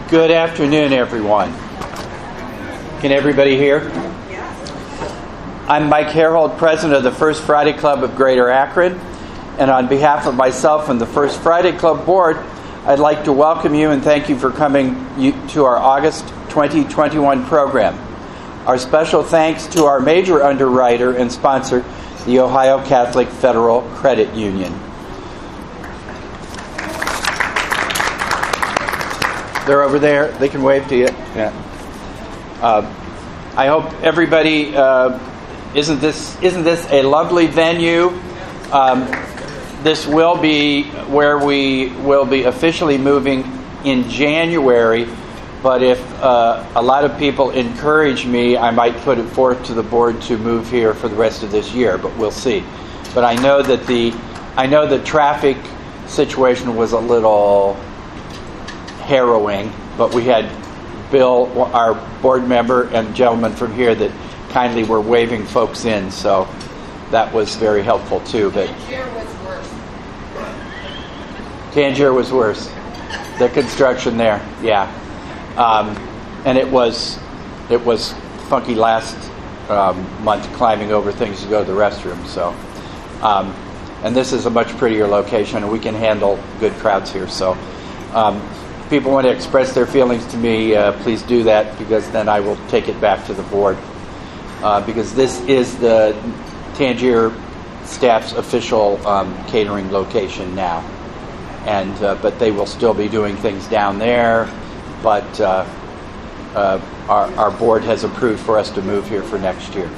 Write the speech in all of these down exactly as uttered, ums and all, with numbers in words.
Good afternoon, everyone. Can everybody hear? I'm Mike Harold, president of the First Friday Club of Greater Akron, and on behalf of myself and the First Friday Club board, I'd like to welcome you and thank you for coming to our August twenty twenty-one program. Our special thanks to our major underwriter and sponsor, the Ohio Catholic Federal Credit Union. They're over there. They can wave to you. Yeah. Uh, I hope everybody uh, isn't this isn't this a lovely venue? Um, this will be where we will be officially moving in January. But if uh, a lot of people encourage me, I might put it forth to the board to move here for the rest of this year. But we'll see. But I know that the I know the traffic situation was a little harrowing, but we had Bill, our board member, and gentlemen from here that kindly were waving folks in, so that was very helpful too. But Tangier was worse. Tangier was worse. The construction there, yeah, um, and it was it was funky last um, month climbing over things to go to the restroom. So, um, and this is a much prettier location, and we can handle good crowds here. So. Um, People want to express their feelings to me, uh, please do that, because then I will take it back to the board. Uh, because this is the Tangier staff's official um, catering location now. And uh, but they will still be doing things down there. But uh, uh, our, our board has approved for us to move here for next year.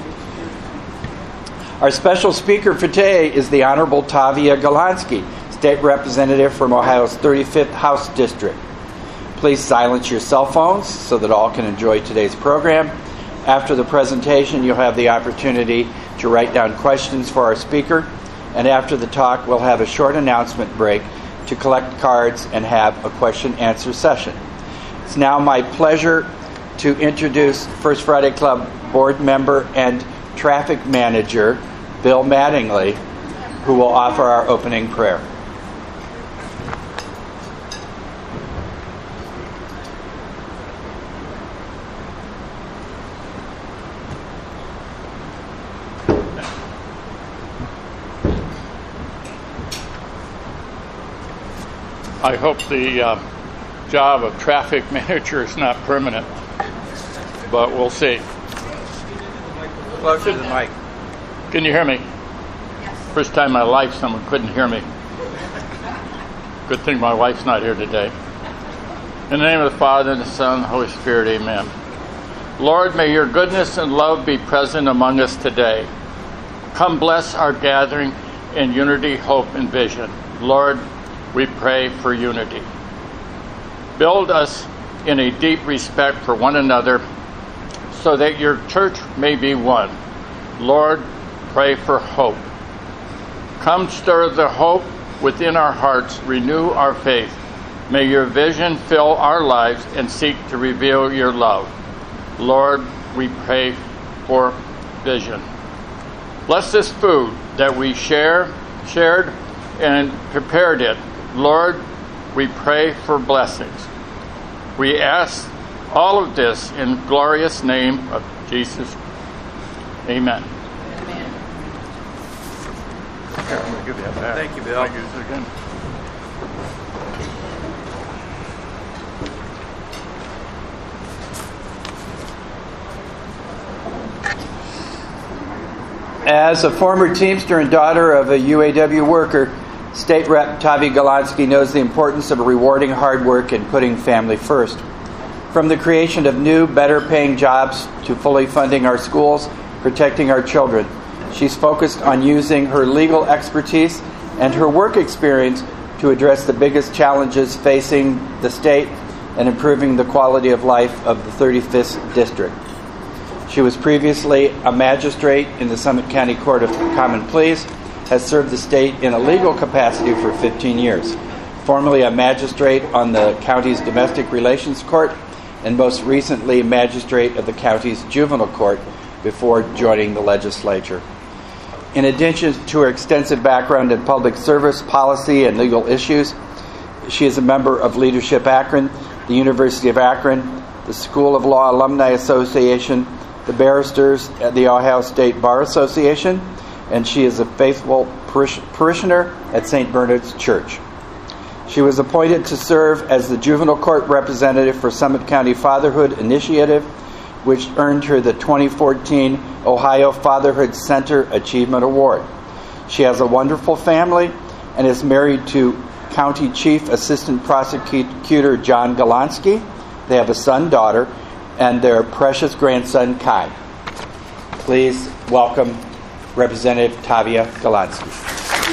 Our special speaker for today is the Honorable Tavia Galansky, State Representative from Ohio's thirty-fifth House District. Please silence your cell phones so that all can enjoy today's program. After the presentation, you'll have the opportunity to write down questions for our speaker. And after the talk, we'll have a short announcement break to collect cards and have a question-answer session. It's now my pleasure to introduce First Friday Club board member and traffic manager, Bill Mattingly, who will offer our opening prayer. I hope the uh, job of traffic manager is not permanent, but we'll see. Closer to the mic. Can you hear me? Yes. First time in my life someone couldn't hear me. Good thing my wife's not here today. In the name of the Father, and the Son, and the Holy Spirit, amen. Lord, may your goodness and love be present among us today. Come bless our gathering in unity, hope, and vision. Lord, we pray for unity. Build us in a deep respect for one another so that your church may be one. Lord, pray for hope. Come stir the hope within our hearts, renew our faith. May your vision fill our lives and seek to reveal your love. Lord, we pray for vision. Bless this food that we share, shared and prepared it. Lord, we pray for blessings. We ask all of this in the glorious name of Jesus. Amen. Amen. Here, I'm going to give you that. Thank you, Bill. Thank you again. As a former Teamster and daughter of a U A W worker, State Rep Tavi Galansky knows the importance of rewarding hard work and putting family first. From the creation of new, better-paying jobs to fully funding our schools, protecting our children, she's focused on using her legal expertise and her work experience to address the biggest challenges facing the state and improving the quality of life of the thirty-fifth District. She was previously a magistrate in the Summit County Court of Common Pleas, has served the state in a legal capacity for fifteen years, formerly a magistrate on the county's Domestic Relations Court, and most recently magistrate of the county's Juvenile Court before joining the legislature. In addition to her extensive background in public service, policy, and legal issues, she is a member of Leadership Akron, the University of Akron, the School of Law Alumni Association, the barristers at the Ohio State Bar Association, and she is a faithful parish- parishioner at Saint Bernard's Church. She was appointed to serve as the juvenile court representative for Summit County Fatherhood Initiative, which earned her the twenty fourteen Ohio Fatherhood Center Achievement Award. She has a wonderful family and is married to County Chief Assistant Prosecutor John Golonsky. They have a son, daughter, and their precious grandson, Kai. Please welcome Representative Tavia Golonsky.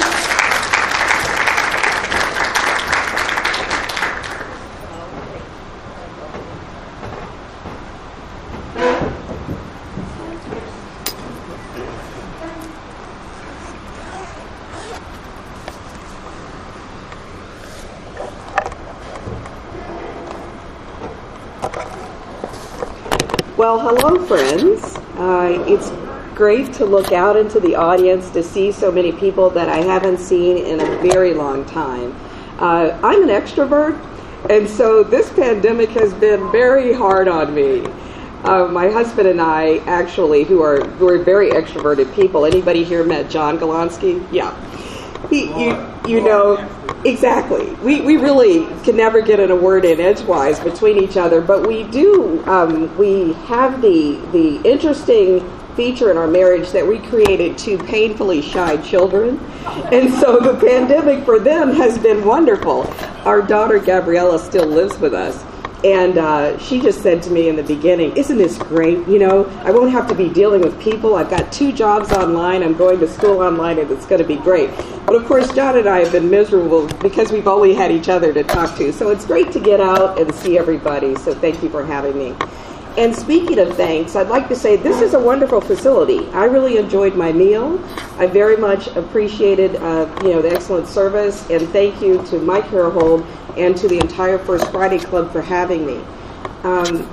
Well, hello, friends. Uh, it's great to look out into the audience to see so many people that I haven't seen in a very long time. Uh, I'm an extrovert, and so this pandemic has been very hard on me. Uh, my husband and I, actually, who are who are very extroverted people. Anybody here met John Golonsky? Yeah. He, you, you know, exactly. We we really can never get in a word in edgewise between each other, but we do. Um, we have the the interesting feature in our marriage that we created two painfully shy children, and so the pandemic for them has been wonderful. Our daughter Gabriella still lives with us. And uh, she just said to me in the beginning, isn't this great? You know, I won't have to be dealing with people. I've got two jobs online. I'm going to school online, and it's going to be great. But, of course, John and I have been miserable because we've only had each other to talk to. So it's great to get out and see everybody. So thank you for having me. And speaking of thanks, I'd like to say this is a wonderful facility. I really enjoyed my meal. I very much appreciated, uh, you know, the excellent service. And thank you to Mike Harold and to the entire First Friday Club for having me. Um,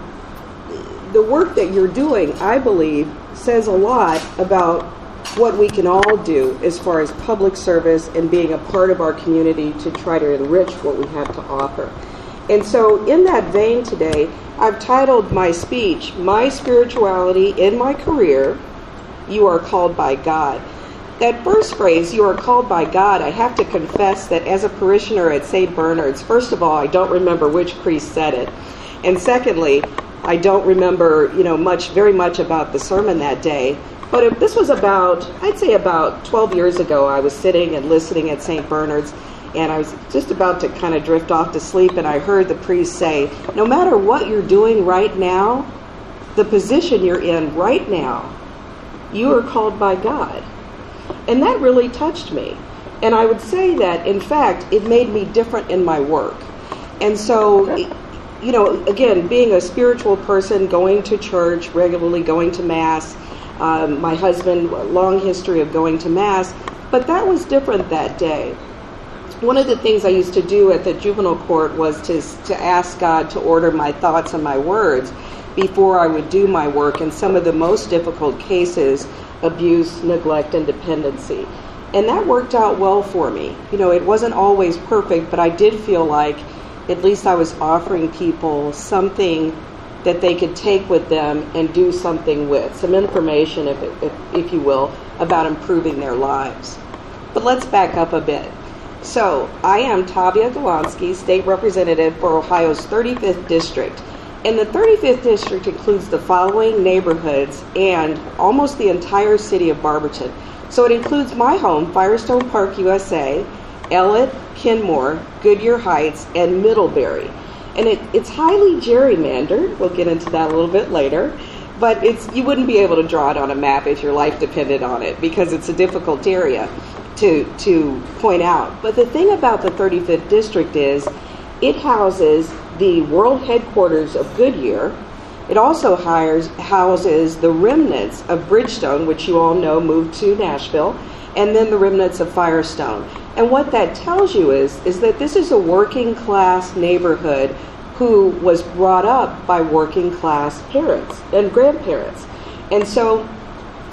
the work that you're doing, I believe, says a lot about what we can all do as far as public service and being a part of our community to try to enrich what we have to offer. And so in that vein today, I've titled my speech, My Spirituality in My Career, You Are Called by God. That first phrase, you are called by God, I have to confess that as a parishioner at Saint Bernard's, first of all, I don't remember which priest said it. And secondly, I don't remember, you know, much, very much about the sermon that day. But if this was about, I'd say about twelve years ago, I was sitting and listening at Saint Bernard's, and I was just about to kind of drift off to sleep, and I heard the priest say, no matter what you're doing right now, the position you're in right now, you are called by God. And that really touched me. And I would say that, in fact, it made me different in my work. And so, you know, again, being a spiritual person, going to church, regularly going to Mass, um, my husband, a long history of going to Mass, but that was different that day. One of the things I used to do at the juvenile court was to, to ask God to order my thoughts and my words before I would do my work in some of the most difficult cases, abuse, neglect, and dependency. And that worked out well for me. You know, it wasn't always perfect, but I did feel like at least I was offering people something that they could take with them and do something with, some information, if, if, if you will, about improving their lives. But let's back up a bit. So, I am Tavia Golonsky, State Representative for Ohio's thirty-fifth District. And the thirty-fifth District includes the following neighborhoods and almost the entire city of Barberton. So it includes my home, Firestone Park, U S A, Ellett, Kenmore, Goodyear Heights, and Middlebury. And it, it's highly gerrymandered. We'll get into that a little bit later. But it's you wouldn't be able to draw it on a map if your life depended on it because it's a difficult area to, to point out. But the thing about the thirty-fifth District is it houses the world headquarters of Goodyear. It also hires, houses the remnants of Bridgestone, which you all know moved to Nashville, and then the remnants of Firestone. And what that tells you is, is that this is a working class neighborhood who was brought up by working class parents and grandparents. And so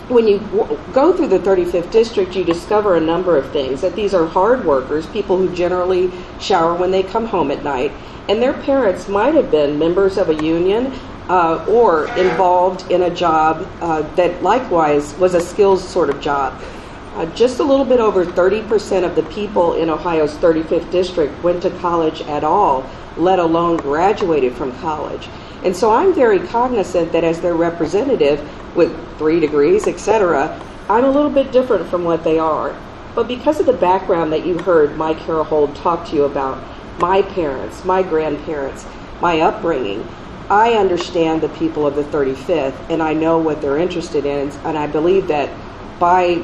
when you w- go through the thirty-fifth district, you discover a number of things, that these are hard workers, people who generally shower when they come home at night, and their parents might have been members of a union uh, or involved in a job uh, that likewise was a skills sort of job. Uh, just a little bit over thirty percent of the people in Ohio's thirty-fifth district went to college at all, let alone graduated from college. And so I'm very cognizant that as their representative with three degrees, et cetera, I'm a little bit different from what they are. But because of the background that you heard Mike Harold talk to you about, my parents, my grandparents, my upbringing, I understand the people of the thirty-fifth, and I know what they're interested in, and I believe that by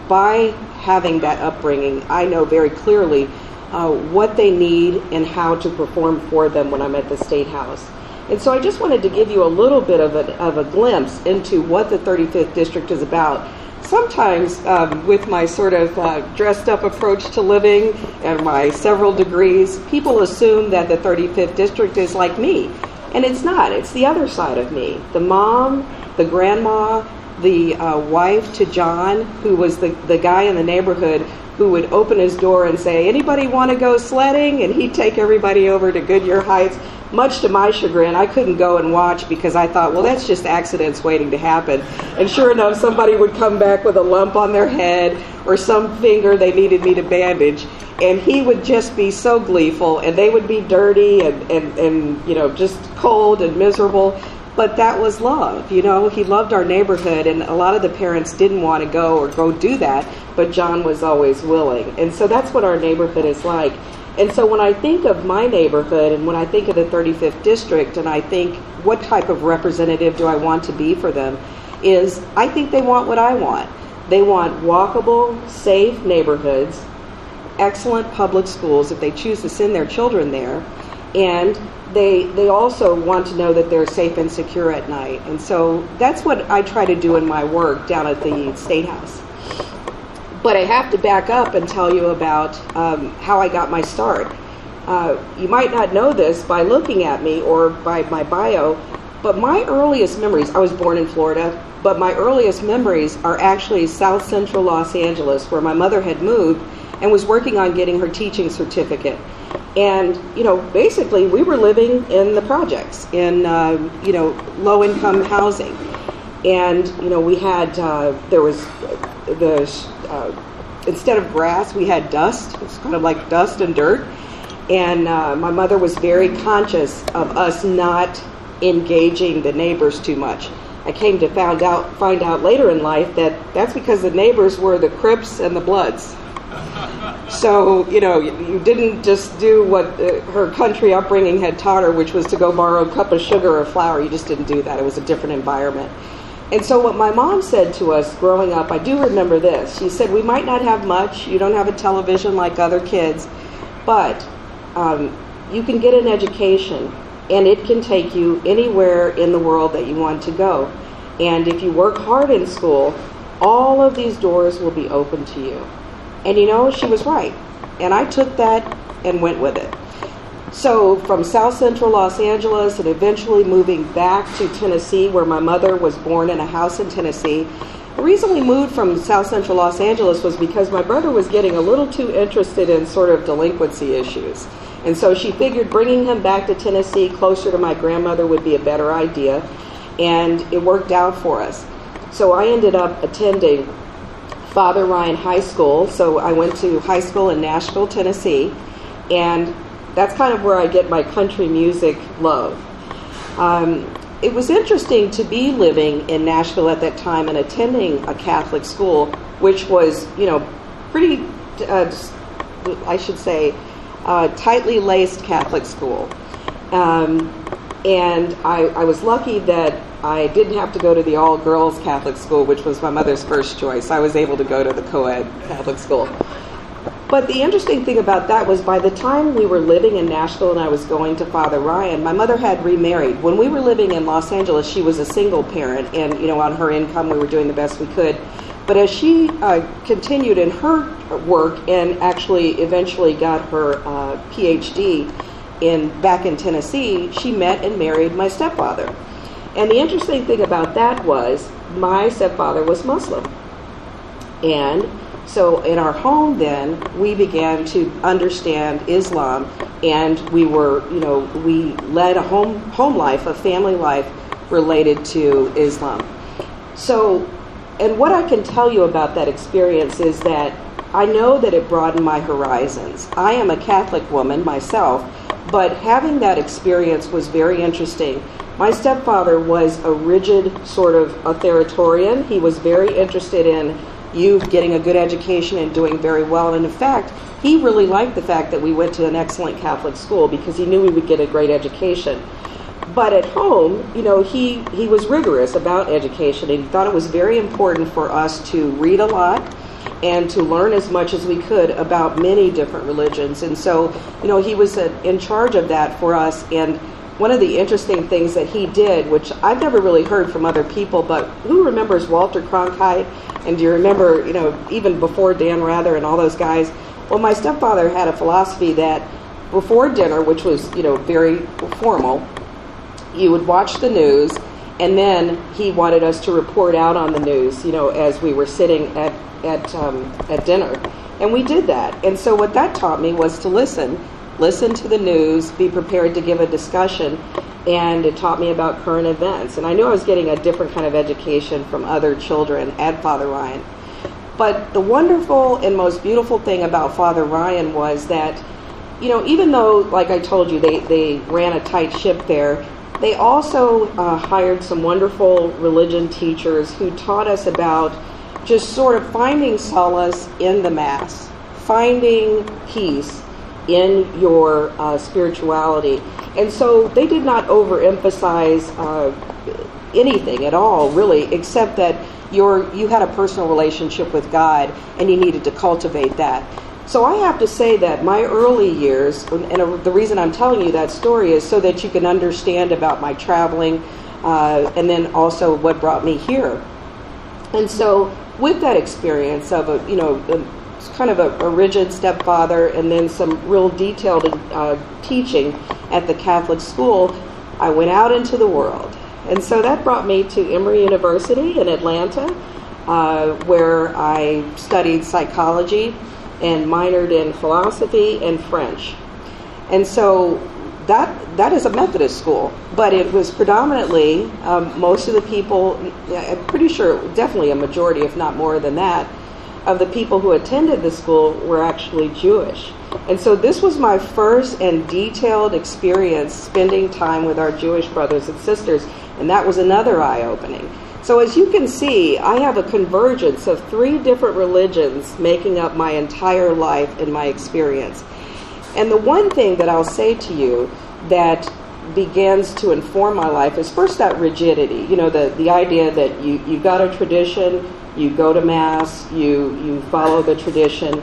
by having that upbringing, I know very clearly uh, what they need and how to perform for them when I'm at the State House. And so I just wanted to give you a little bit of a, of a glimpse into what the thirty-fifth District is about. Sometimes um, with my sort of uh, dressed up approach to living and my several degrees, people assume that the thirty-fifth District is like me. And it's not. It's the other side of me. The mom, the grandma, the uh, wife to John, who was the, the guy in the neighborhood who would open his door and say, anybody want to go sledding? And he'd take everybody over to Goodyear Heights. Much to my chagrin, I couldn't go and watch because I thought, well, that's just accidents waiting to happen. And sure enough, somebody would come back with a lump on their head or some finger they needed me to bandage. And he would just be so gleeful, and they would be dirty and, and, and you know, just cold and miserable. But that was love, you know. He loved our neighborhood, and a lot of the parents didn't want to go or go do that, but John was always willing. And so that's what our neighborhood is like. And so when I think of my neighborhood and when I think of the thirty-fifth District and I think what type of representative do I want to be for them, is I think they want what I want. They want walkable, safe neighborhoods, excellent public schools if they choose to send their children there, and they they also want to know that they're safe and secure at night. And so that's what I try to do in my work down at the State House. But I have to back up and tell you about um, how I got my start. Uh, you might not know this by looking at me or by my bio, but my earliest memories, I was born in Florida, but my earliest memories are actually South Central Los Angeles, where my mother had moved and was working on getting her teaching certificate. And, you know, basically we were living in the projects, in, uh, you know, low-income housing. And, you know, we had, uh, there was the, uh, instead of grass, we had dust. It was kind of like dust and dirt. And uh, my mother was very conscious of us not engaging the neighbors too much. I came to found out, find out later in life that that's because the neighbors were the Crips and the Bloods. So, you know, you didn't just do what uh, her country upbringing had taught her, which was to go borrow a cup of sugar or flour. You just didn't do that. It was a different environment. And so what my mom said to us growing up, I do remember this. She said, we might not have much. You don't have a television like other kids, but um, you can get an education, and it can take you anywhere in the world that you want to go. And if you work hard in school, all of these doors will be open to you. And you know, she was right. And I took that and went with it. So from South Central Los Angeles and eventually moving back to Tennessee, where my mother was born in a house in Tennessee. The reason we moved from South Central Los Angeles was because my brother was getting a little too interested in sort of delinquency issues. And so she figured bringing him back to Tennessee closer to my grandmother would be a better idea. And it worked out for us. So I ended up attending Father Ryan High School. So I went to high school in Nashville, Tennessee. And that's kind of where I get my country music love. Um, it was interesting to be living in Nashville at that time and attending a Catholic school, which was, you know, pretty, uh, I should say, uh, tightly laced Catholic school. Um, and I, I was lucky that I didn't have to go to the all-girls Catholic school, which was my mother's first choice. I was able to go to the co-ed Catholic school. But the interesting thing about that was by the time we were living in Nashville and I was going to Father Ryan, my mother had remarried. When we were living in Los Angeles, she was a single parent, and, you know, on her income, we were doing the best we could. But as she uh, continued in her work and actually eventually got her uh, P H D in back in Tennessee, she met and married my stepfather. And the interesting thing about that was my stepfather was Muslim. And so in our home then, we began to understand Islam, and we were, you know, we led a home home life, a family life related to Islam. So, and what I can tell you about that experience is that I know that it broadened my horizons. I am a Catholic woman myself, but having that experience was very interesting. My stepfather was a rigid sort of authoritarian. He was very interested in you getting a good education and doing very well. And in fact, he really liked the fact that we went to an excellent Catholic school because he knew we would get a great education. But at home, you know, he, he was rigorous about education, and he thought it was very important for us to read a lot and to learn as much as we could about many different religions. And so, you know, he was uh, in charge of that for us. And one of the interesting things that he did, which I've never really heard from other people, but who remembers Walter Cronkite? And do you remember, you know, even before Dan Rather and all those guys? Well, my stepfather had a philosophy that before dinner, which was, you know, very formal, you would watch the news, and then he wanted us to report out on the news, you know, as we were sitting at at um, at dinner. And we did that. And so what that taught me was to listen. Listen to the news, be prepared to give a discussion, and it taught me about current events. And I knew I was getting a different kind of education from other children at Father Ryan. But the wonderful and most beautiful thing about Father Ryan was that, you know, even though, like I told you, they, they ran a tight ship there, they also uh, hired some wonderful religion teachers who taught us about just sort of finding solace in the Mass, finding peace in your uh, spirituality. And so they did not overemphasize uh, anything at all, really, except that your you had a personal relationship with God and you needed to cultivate that. So I have to say that my early years, and the reason I'm telling you that story is so that you can understand about my traveling uh, and then also what brought me here. And so with that experience of a, you know, a, kind of a, a rigid stepfather and then some real detailed uh, teaching at the Catholic school, I went out into the world. And so that brought me to Emory University in Atlanta, uh, where I studied psychology and minored in philosophy and French. And so that that is a Methodist school, but it was predominantly, um, most of the people, I'm pretty sure definitely a majority, if not more than that, of the people who attended the school were actually Jewish. And so this was my first and detailed experience spending time with our Jewish brothers and sisters, and that was another eye-opening. So as you can see, I have a convergence of three different religions making up my entire life and my experience. And the one thing that I'll say to you that begins to inform my life is first that rigidity, you know, the, the idea that you, you've got a tradition, you go to Mass, you, you follow the tradition,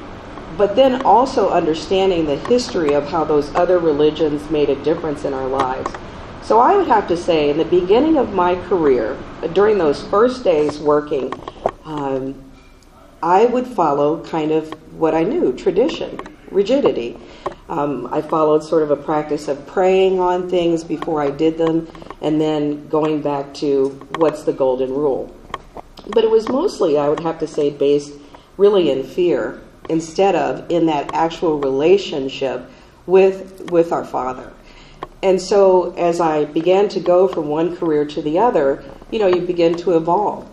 but then also understanding the history of how those other religions made a difference in our lives. So I would have to say, in the beginning of my career, during those first days working, um, I would follow kind of what I knew, tradition, rigidity. Um, I followed sort of a practice of praying on things before I did them, and then going back to what's the golden rule. But it was mostly, I would have to say, based really in fear, instead of in that actual relationship with with our Father. And so as I began to go from one career to the other, you know, you begin to evolve.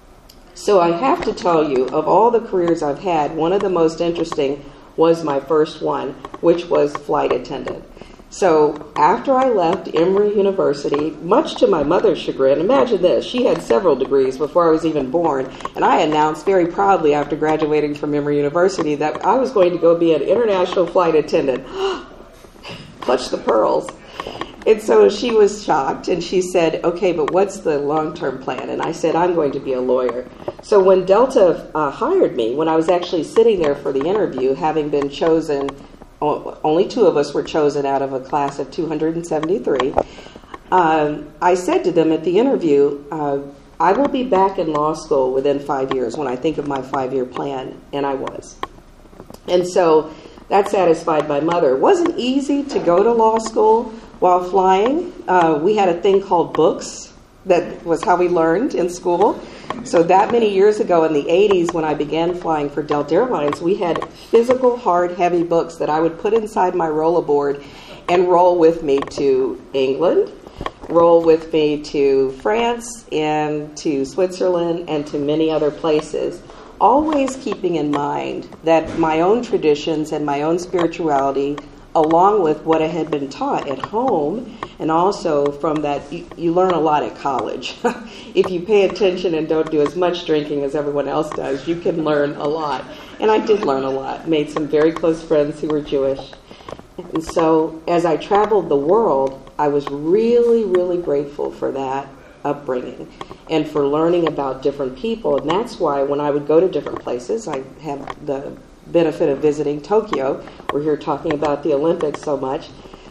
So I have to tell you, of all the careers I've had, one of the most interesting was my first one, which was flight attendant. So after I left Emory University, much to my mother's chagrin, imagine this, she had several degrees before I was even born, and I announced very proudly after graduating from Emory University that I was going to go be an international flight attendant. Clutch the pearls. And so she was shocked, and she said, okay, but what's the long-term plan? And I said, I'm going to be a lawyer. So when Delta uh, hired me, when I was actually sitting there for the interview, having been chosen, only two of us were chosen out of a class of two hundred seventy-three, um, I said to them at the interview, uh, I will be back in law school within five years when I think of my five-year plan, and I was. And so that satisfied my mother. It wasn't easy to go to law school, While flying, uh, we had a thing called books. That was how we learned in school. So that many years ago in the eighties, when I began flying for Delta Airlines, we had physical, hard, heavy books that I would put inside my rollerboard and roll with me to England, roll with me to France, and to Switzerland, and to many other places. Always keeping in mind that my own traditions and my own spirituality, along with what I had been taught at home, and also from that, you, you learn a lot at college. If you pay attention and don't do as much drinking as everyone else does, you can learn a lot. And I did learn a lot. Made some very close friends who were Jewish. And so as I traveled the world, I was really, really grateful for that upbringing and for learning about different people. And that's why when I would go to different places, I have the benefit of visiting Tokyo. We're here talking about the Olympics so much.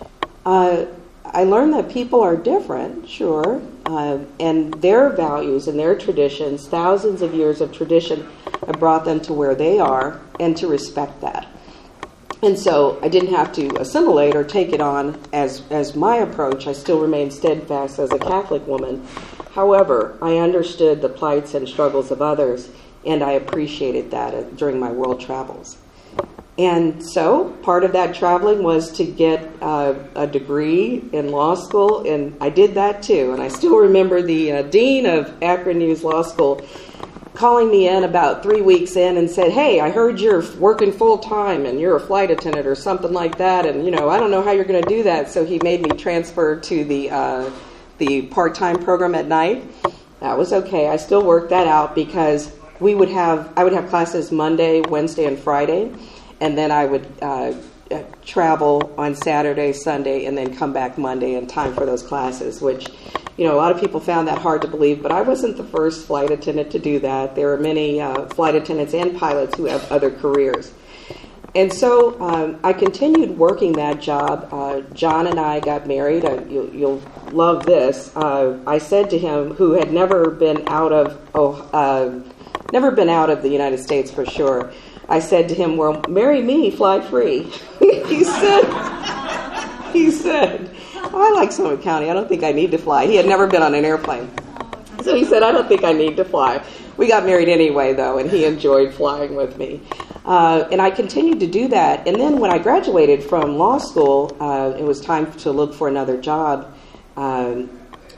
Uh, I learned that people are different, sure, uh, and their values and their traditions, thousands of years of tradition, have brought them to where they are, and to respect that. And so I didn't have to assimilate or take it on as, as my approach. I still remained steadfast as a Catholic woman. However, I understood the plights and struggles of others, and I appreciated that during my world travels. And so part of that traveling was to get uh, a degree in law school, and I did that too. And I still remember the uh, dean of Akron News Law School calling me in about three weeks in and said, "Hey, I heard you're working full time and you're a flight attendant or something like that, and you know I don't know how you're going to do that." So he made me transfer to the uh, the part-time program at night. That was okay. I still worked that out because we would have I would have classes Monday, Wednesday, and Friday. And then I would uh, travel on Saturday, Sunday, and then come back Monday in time for those classes, which, you know, a lot of people found that hard to believe, but I wasn't the first flight attendant to do that. There are many uh, flight attendants and pilots who have other careers. And so um, I continued working that job. Uh, John and I got married. Uh, you, you'll love this. Uh, I said to him, who had never been out of, oh, uh, never been out of the United States for sure, I said to him, "Well, marry me, fly free." he said, he said, "I like Summit County. I don't think I need to fly." He had never been on an airplane. So he said, "I don't think I need to fly." We got married anyway, though, and he enjoyed flying with me. Uh, and I continued to do that. And then when I graduated from law school, uh, it was time to look for another job. Um,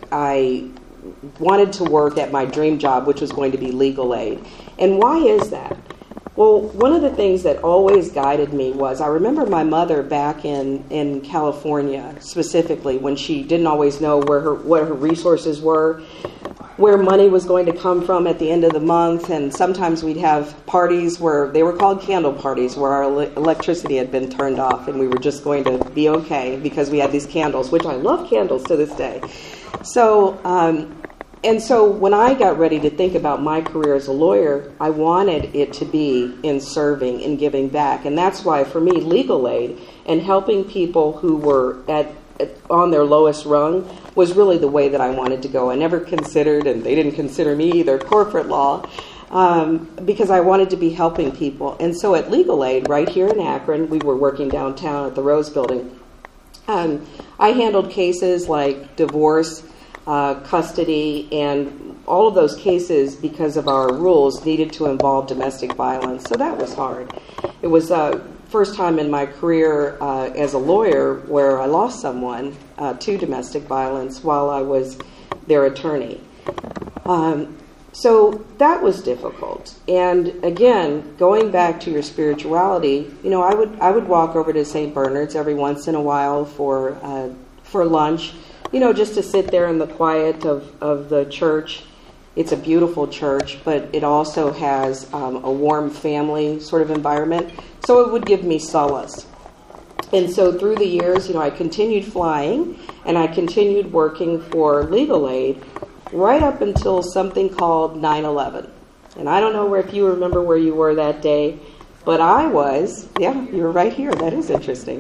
I wanted to work at my dream job, which was going to be legal aid. And why is that? Well, one of the things that always guided me was I remember my mother back in, in California, specifically, when she didn't always know where her what her resources were, where money was going to come from at the end of the month, and sometimes we'd have parties where they were called candle parties, where our ele- electricity had been turned off, and we were just going to be okay because we had these candles, which I love candles to this day. So, um, and so when I got ready to think about my career as a lawyer, I wanted it to be in serving and giving back. And that's why, for me, legal aid and helping people who were at, at on their lowest rung was really the way that I wanted to go. I never considered, and they didn't consider me either, corporate law, um, because I wanted to be helping people. And so at Legal Aid, right here in Akron, we were working downtown at the Rose Building. Um, I handled cases like divorce, Uh, custody, and all of those cases, because of our rules, needed to involve domestic violence. So that was hard. It was the uh, first time in my career uh, as a lawyer where I lost someone uh, to domestic violence while I was their attorney. Um, so that was difficult. And again, going back to your spirituality, you know, I would I would walk over to Saint Bernard's every once in a while for uh, for lunch. You know, just to sit there in the quiet of, of the church. It's a beautiful church, but it also has um, a warm family sort of environment. So it would give me solace. And so through the years, you know, I continued flying and I continued working for legal aid right up until something called nine eleven. And I don't know where, if you remember where you were that day, but I was, yeah, you were right here. That is interesting.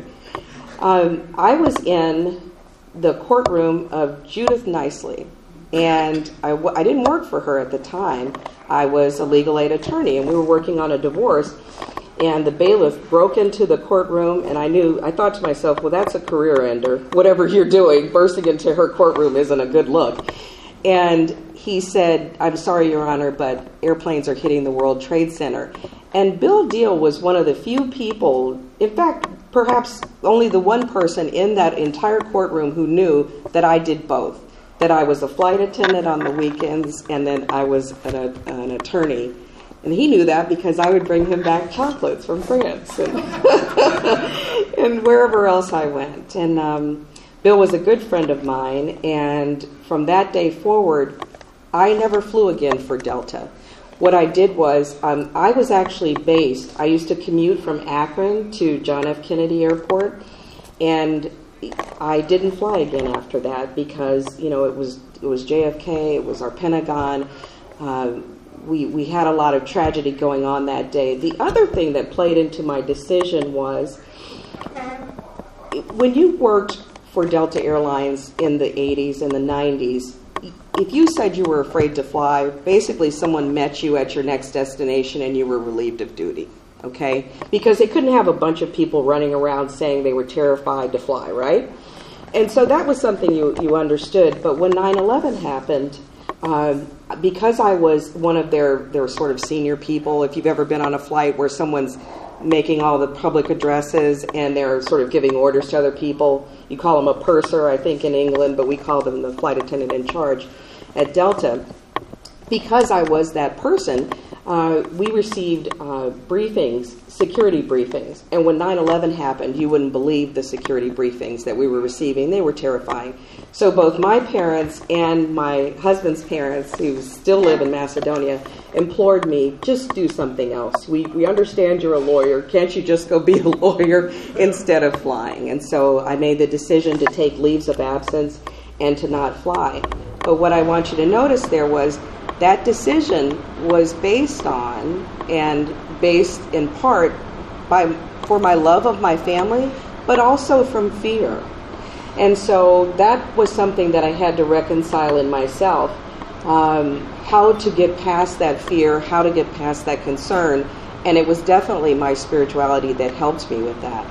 Um, I was in the courtroom of Judith Nicely, and I, w- I didn't work for her at the time. I was a legal aid attorney, and we were working on a divorce. And the bailiff broke into the courtroom, and I knew, I thought to myself, well, that's a career ender. Whatever you're doing, bursting into her courtroom isn't a good look. And he said, I'm sorry, Your Honor, but airplanes are hitting the World Trade Center. And Bill Deal was one of the few people, in fact, perhaps only the one person in that entire courtroom who knew that I did both, that I was a flight attendant on the weekends and then I was an, an attorney. And he knew that because I would bring him back chocolates from France and, and wherever else I went. And um, Bill was a good friend of mine, and from that day forward, I never flew again for Delta. What I did was, um, I was actually based, I used to commute from Akron to John F. Kennedy Airport, and I didn't fly again after that because, you know, it was it was J F K, it was our Pentagon. Uh, we, we had a lot of tragedy going on that day. The other thing that played into my decision was, when you worked for Delta Airlines in the eighties and the nineties, if you said you were afraid to fly, basically someone met you at your next destination and you were relieved of duty, okay? Because they couldn't have a bunch of people running around saying they were terrified to fly, right? And so that was something you, you understood. But when nine eleven happened, uh, because I was one of their, their sort of senior people, if you've ever been on a flight where someone's making all the public addresses and they're sort of giving orders to other people, you call them a purser, I think, in England, but we call them the flight attendant in charge at Delta. Because I was that person, uh, we received uh, briefings, security briefings. And when nine eleven happened, you wouldn't believe the security briefings that we were receiving. They were terrifying. So both my parents and my husband's parents, who still live in Macedonia, implored me, just do something else. We we understand you're a lawyer. Can't you just go be a lawyer instead of flying? And so I made the decision to take leaves of absence and to not fly. But what I want you to notice there was that decision was based on and based in part by for my love of my family, but also from fear. And so that was something that I had to reconcile in myself. Um, how to get past that fear, how to get past that concern, and it was definitely my spirituality that helped me with that.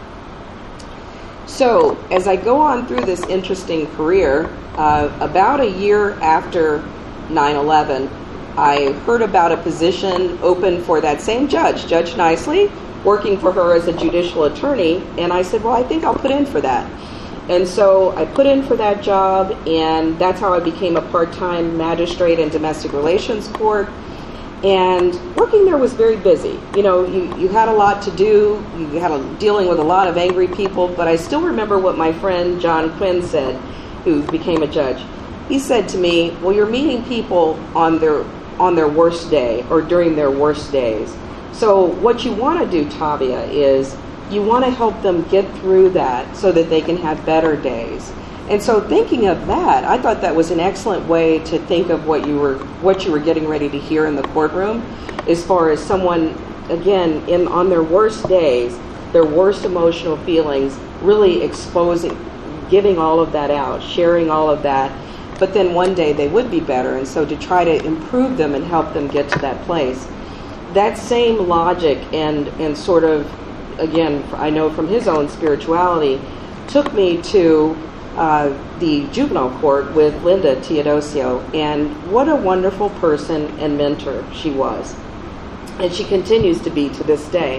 So, as I go on through this interesting career, uh, about a year after nine eleven, I heard about a position open for that same judge, Judge Nicely, working for her as a judicial attorney, and I said, well, I think I'll put in for that. And so I put in for that job, and that's how I became a part-time magistrate in domestic relations court. And working there was very busy. You know, you, you had a lot to do. You had a, dealing with a lot of angry people. But I still remember what my friend John Quinn said, who became a judge. He said to me, well, you're meeting people on their on their worst day or during their worst days. So what you want to do, Tavia, is you want to help them get through that so that they can have better days. And so thinking of that, I thought that was an excellent way to think of what you were what you were getting ready to hear in the courtroom, as far as someone, again, in on their worst days, their worst emotional feelings, really exposing, giving all of that out, sharing all of that, but then one day they would be better. And so to try to improve them and help them get to that place. That same logic and, and sort of, again, I know from his own spirituality, took me to uh, the juvenile court with Linda Teodosio, and what a wonderful person and mentor she was. And she continues to be to this day.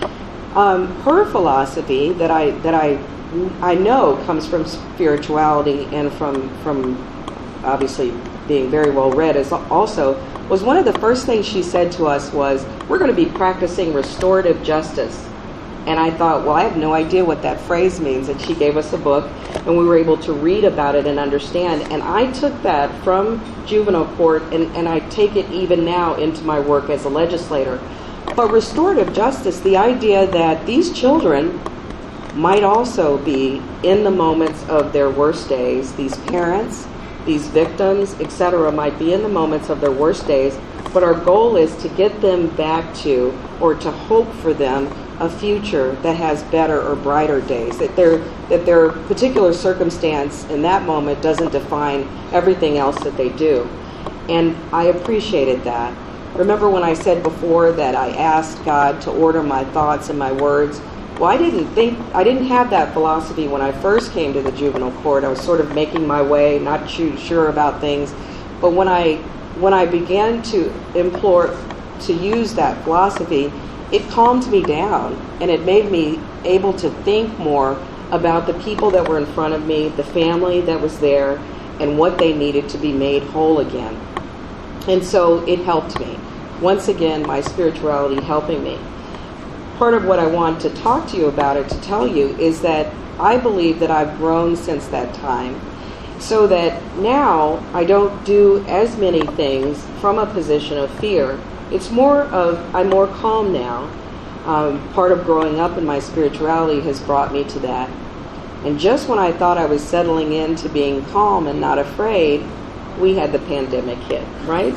Um, her philosophy that I that I I know comes from spirituality and from from obviously being very well read is also was one of the first things she said to us was, we're going to be practicing restorative justice. And I thought, well, I have no idea what that phrase means. And she gave us a book, and we were able to read about it and understand. And I took that from juvenile court, and, and I take it even now into my work as a legislator. But restorative justice, the idea that these children might also be in the moments of their worst days, these parents, these victims, et cetera, might be in the moments of their worst days, but our goal is to get them back to, or to hope for them, a future that has better or brighter days, that their that their particular circumstance in that moment doesn't define everything else that they do. And I appreciated that. Remember when I said before that I asked God to order my thoughts and my words? Well, I didn't think, I didn't have that philosophy when I first came to the juvenile court. I was sort of making my way, not too sure about things. But when I when I began to implore, to use that philosophy, it calmed me down, and it made me able to think more about the people that were in front of me, the family that was there, and what they needed to be made whole again. And so it helped me. Once again, my spirituality helping me. Part of what I want to talk to you about, or to tell you, is that I believe that I've grown since that time, so that now I don't do as many things from a position of fear. It's more of, I'm more calm now. Um, part of growing up in my spirituality has brought me to that. And just when I thought I was settling into being calm and not afraid, we had the pandemic hit, right?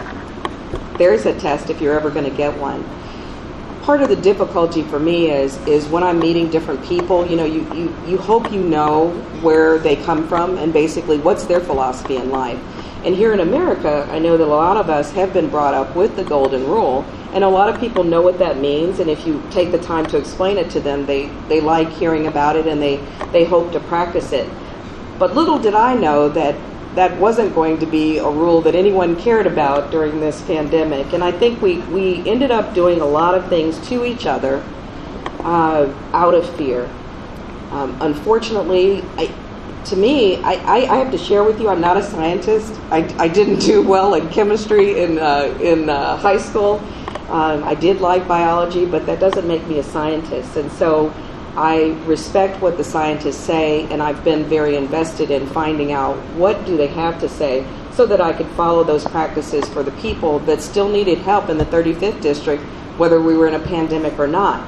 There's a test if you're ever going to get one. Part of the difficulty for me is is when I'm meeting different people, you know, you, you, you hope you know where they come from and basically what's their philosophy in life. And here in America, I know that a lot of us have been brought up with the golden rule, and a lot of people know what that means, and if you take the time to explain it to them, they, they like hearing about it and they, they hope to practice it. But little did I know that that wasn't going to be a rule that anyone cared about during this pandemic. And I think we, we ended up doing a lot of things to each other uh, out of fear. Um, unfortunately, I, to me, I, I, I have to share with you, I'm not a scientist. I, I didn't do well in chemistry in, uh, in uh, high school. Um, I did like biology, but that doesn't make me a scientist. And so I respect what the scientists say, and I've been very invested in finding out what do they have to say so that I could follow those practices for the people that still needed help in the thirty-fifth district, whether we were in a pandemic or not.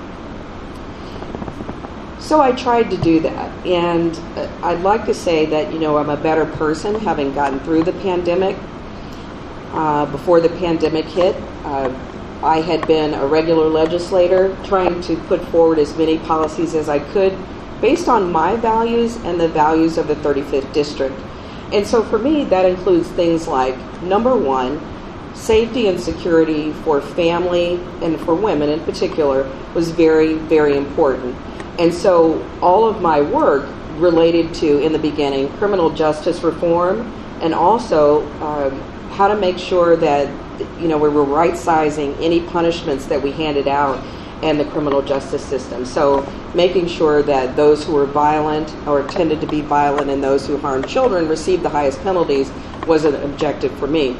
So I tried to do that, and I'd like to say that, you know, I'm a better person having gotten through the pandemic. Uh, before the pandemic hit, uh, I had been a regular legislator trying to put forward as many policies as I could based on my values and the values of the thirty-fifth district. And so for me, that includes things like, number one, safety and security for family and for women in particular was very, very important. And so all of my work related to, in the beginning, criminal justice reform, and also um, how to make sure that, you know, we were right-sizing any punishments that we handed out in the criminal justice system. So making sure that those who were violent or tended to be violent and those who harmed children received the highest penalties was an objective for me.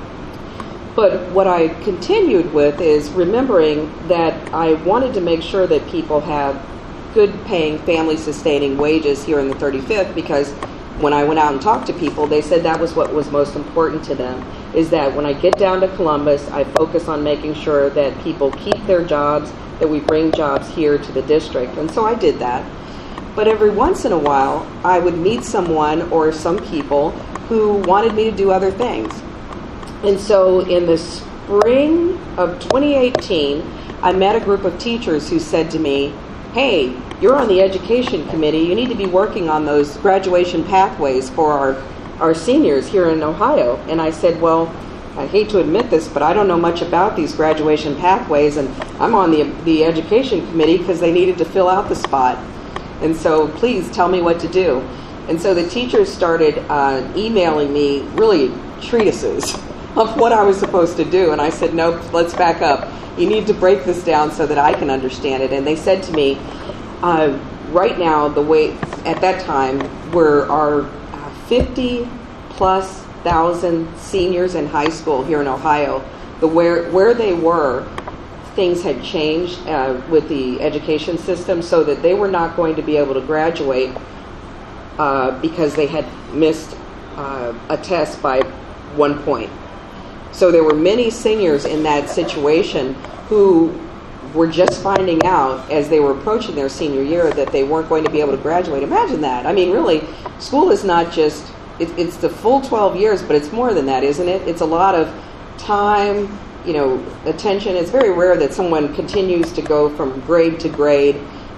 But what I continued with is remembering that I wanted to make sure that people have good-paying, family-sustaining wages here in the thirty-fifth, because when I went out and talked to people, they said that was what was most important to them, is that when I get down to Columbus, I focus on making sure that people keep their jobs, that we bring jobs here to the district. And so I did that. But every once in a while, I would meet someone or some people who wanted me to do other things. And so in the spring of twenty eighteen, I met a group of teachers who said to me, hey, you're on the education committee, you need to be working on those graduation pathways for our, our seniors here in Ohio. And I said, well, I hate to admit this, but I don't know much about these graduation pathways, and I'm on the, the education committee because they needed to fill out the spot. And so please tell me what to do. And so the teachers started uh, emailing me really treatises of what I was supposed to do. And I said, nope, let's back up. You need to break this down so that I can understand it. And they said to me, uh, right now, the way, at that time, were our uh, fifty plus thousand seniors in high school here in Ohio, the where, where they were, things had changed uh, with the education system so that they were not going to be able to graduate uh, because they had missed uh, a test by one point. So there were many seniors in that situation who were just finding out as they were approaching their senior year that they weren't going to be able to graduate. Imagine that. I mean, really, school is not just, it, it's the full twelve years, but it's more than that, isn't it? It's a lot of time, you know, attention. It's very rare that someone continues to go from grade to grade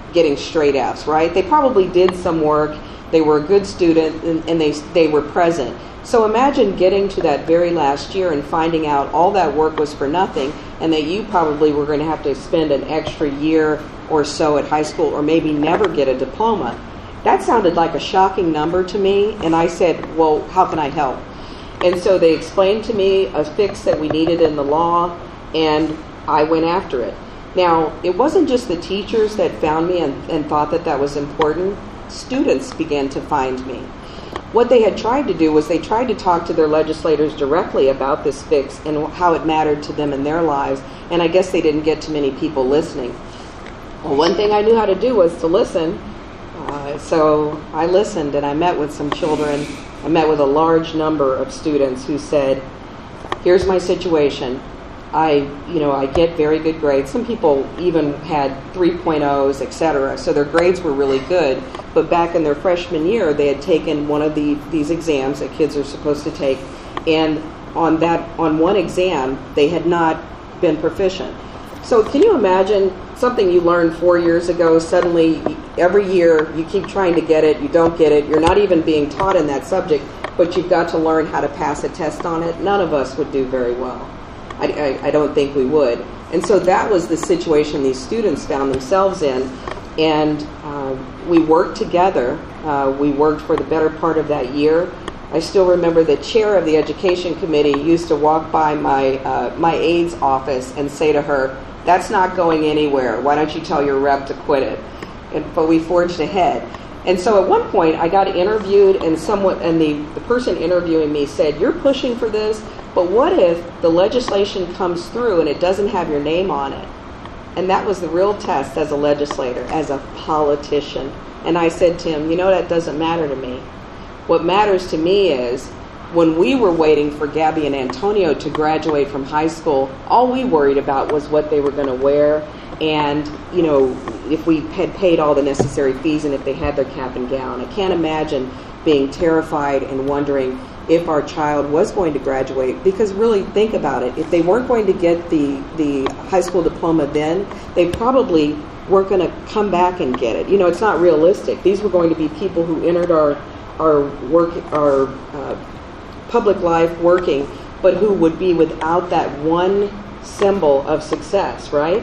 getting straight F's, right? They probably did some work. They were a good student, and, and they they were present. So imagine getting to that very last year and finding out all that work was for nothing, and that you probably were going to have to spend an extra year or so at high school, or maybe never get a diploma. That sounded like a shocking number to me, and I said, well, how can I help? And so they explained to me a fix that we needed in the law, and I went after it. Now, it wasn't just the teachers that found me and, and thought that that was important. Students began to find me. What they had tried to do was they tried to talk to their legislators directly about this fix and how it mattered to them in their lives, and I guess they didn't get too many people listening. Well, one thing I knew how to do was to listen, uh, so I listened, and I met with some children. I met with a large number of students who said, here's my situation. I, you know, I get very good grades. Some people even had three point ohs, et cetera, so their grades were really good. But back in their freshman year, they had taken one of the these exams that kids are supposed to take, and on that on one exam, they had not been proficient. So can you imagine something you learned four years ago, suddenly every year you keep trying to get it, you don't get it, you're not even being taught in that subject, but you've got to learn how to pass a test on it? None of us would do very well. I, I, I don't think we would. And so that was the situation these students found themselves in. And uh, we worked together. Uh, we worked for the better part of that year. I still remember the chair of the education committee used to walk by my uh, my aide's office and say to her, that's not going anywhere. Why don't you tell your rep to quit it? And, but we forged ahead. And so at one point I got interviewed, and someone and the, the person interviewing me said, you're pushing for this, but what if the legislation comes through and it doesn't have your name on it? And that was the real test as a legislator, as a politician. And I said to him, you know, that doesn't matter to me. What matters to me is when we were waiting for Gabby and Antonio to graduate from high school, all we worried about was what they were going to wear, and, you know, if we had paid all the necessary fees and if they had their cap and gown. I can't imagine being terrified and wondering if our child was going to graduate, because really think about it. If they weren't going to get the, the high school diploma then, they probably weren't going to come back and get it. You know, it's not realistic. These were going to be people who entered our our work, our uh, public life working, but who would be without that one symbol of success, right?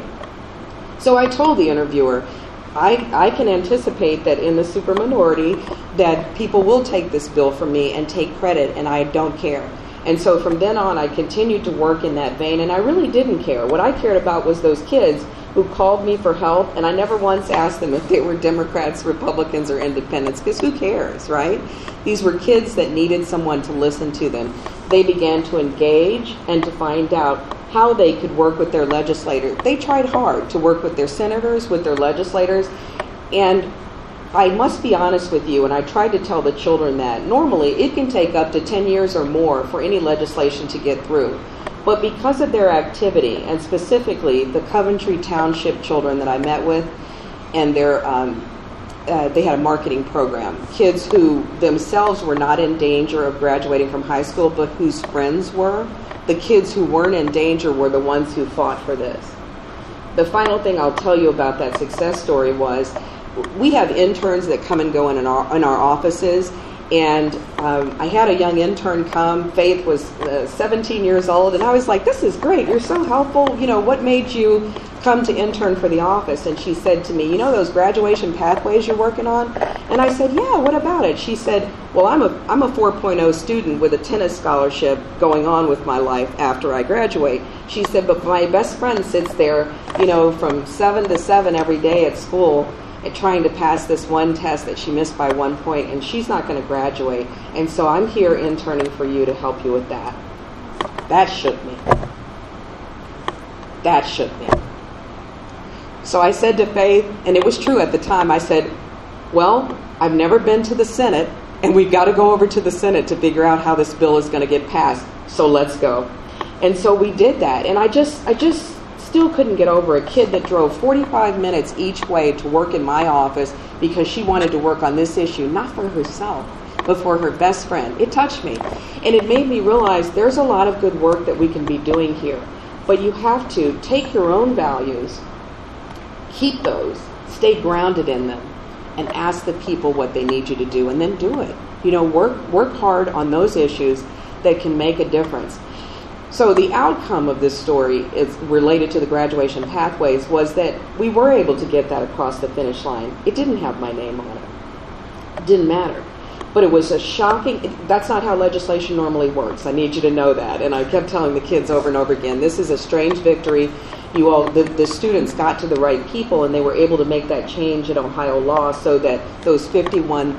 So I told the interviewer, I, I can anticipate that in the super minority that people will take this bill from me and take credit, and I don't care. And so from then on, I continued to work in that vein, and I really didn't care. What I cared about was those kids who called me for help, and I never once asked them if they were Democrats, Republicans, or Independents, because who cares, right? These were kids that needed someone to listen to them. They began to engage and to find out how they could work with their legislators. They tried hard to work with their senators, with their legislators, and I must be honest with you, and I tried to tell the children that normally it can take up to ten years or more for any legislation to get through. But because of their activity, and specifically the Coventry Township children that I met with, and their um, uh, they had a marketing program, kids who themselves were not in danger of graduating from high school, but whose friends were. The kids who weren't in danger were the ones who fought for this. The final thing I'll tell you about that success story was we have interns that come and go in our, in our offices, and um, I had a young intern come. Faith was uh, seventeen years old, and I was like, this is great. You're so helpful. You know, what made you come to intern for the office? And she said to me, you know those graduation pathways you're working on? And I said, yeah, what about it? She said, well, I'm a I'm a four point oh student with a tennis scholarship going on with my life after I graduate. She said, but my best friend sits there, you know, from seven to seven every day at school, trying to pass this one test that she missed by one point, and she's not going to graduate. And so I'm here interning for you to help you with that. That shook me. That shook me. So I said to Faith, and it was true at the time, I said, well, I've never been to the Senate, and we've got to go over to the Senate to figure out how this bill is going to get passed. So let's go. And so we did that. And I just, I just, still couldn't get over a kid that drove forty-five minutes each way to work in my office because she wanted to work on this issue, not for herself, but for her best friend. It touched me. And it made me realize there's a lot of good work that we can be doing here. But you have to take your own values, keep those, stay grounded in them and ask the people what they need you to do, and then do it. You know, work work hard on those issues that can make a difference. So the outcome of this story is related to the graduation pathways was that we were able to get that across the finish line. It didn't have my name on it. It didn't matter. But it was a shocking, that's not how legislation normally works. I need you to know that. And I kept telling the kids over and over again, this is a strange victory. You all, the, the students got to the right people, and they were able to make that change in Ohio law so that those fifty-one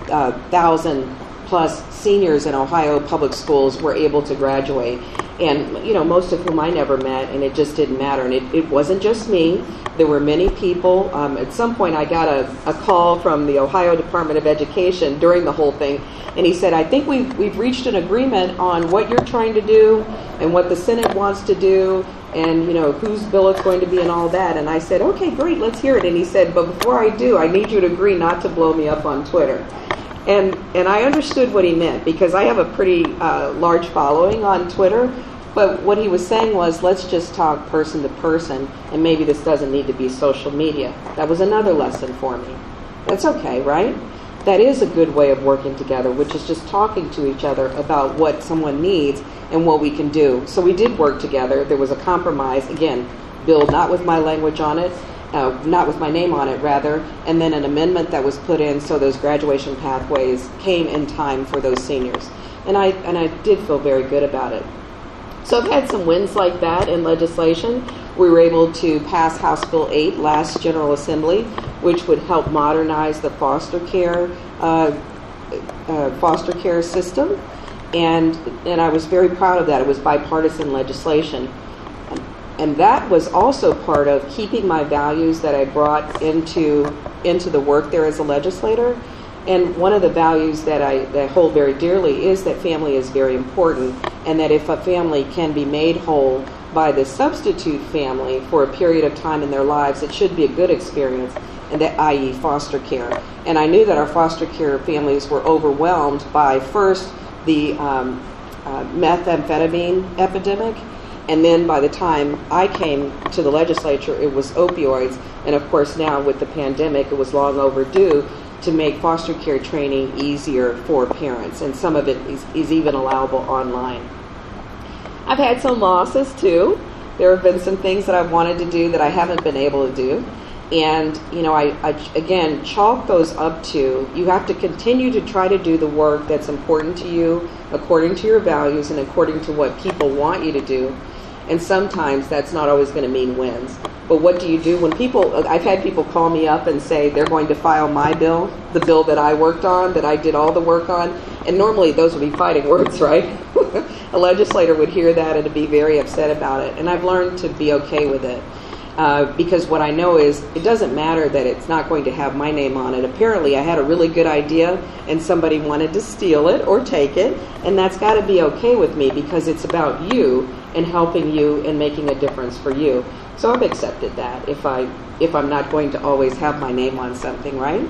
thousand plus seniors in Ohio public schools were able to graduate. And, you know, most of whom I never met, and it just didn't matter. And it, it wasn't just me. There were many people. Um, at some point, I got a, a call from the Ohio Department of Education during the whole thing, and he said, I think we've, we've reached an agreement on what you're trying to do and what the Senate wants to do and, you know, whose bill it's going to be and all that. And I said, okay, great, let's hear it. And he said, but before I do, I need you to agree not to blow me up on Twitter. And and I understood what he meant, because I have a pretty uh, large following on Twitter. But what he was saying was, let's just talk person to person, and maybe this doesn't need to be social media. That was another lesson for me. That's okay, right? That is a good way of working together, which is just talking to each other about what someone needs and what we can do. So we did work together. There was a compromise. Again, bill not with my language on it, uh, not with my name on it, rather, and then an amendment that was put in so those graduation pathways came in time for those seniors. And I and I did feel very good about it. So I've had some wins like that in legislation. We were able to pass House Bill eight last General Assembly, which would help modernize the foster care uh, uh, foster care system, and and I was very proud of that. It was bipartisan legislation, and that was also part of keeping my values that I brought into into the work there as a legislator. And one of the values that I, that I hold very dearly is that family is very important, and that if a family can be made whole by the substitute family for a period of time in their lives, it should be a good experience, and that that is foster care. And I knew that our foster care families were overwhelmed by, first, the um, uh, methamphetamine epidemic, and then by the time I came to the legislature, it was opioids. And of course now with the pandemic, it was long overdue to make foster care training easier for parents, and some of it is, is even allowable online. I've had some losses too. There have been some things that I've wanted to do that I haven't been able to do, and you know, I, I again chalk those up to, you have to continue to try to do the work that's important to you according to your values and according to what people want you to do, and sometimes that's not always going to mean wins. But what do you do when people, I've had people call me up and say they're going to file my bill, the bill that I worked on, that I did all the work on, and normally those would be fighting words, right? A legislator would hear that and be very upset about it, and I've learned to be okay with it. Uh, because what I know is it doesn't matter that it's not going to have my name on it. Apparently I had a really good idea and somebody wanted to steal it or take it, and that's got to be okay with me because it's about you and helping you and making a difference for you. So I've accepted that if, I, if I'm not going to always have my name on something, right?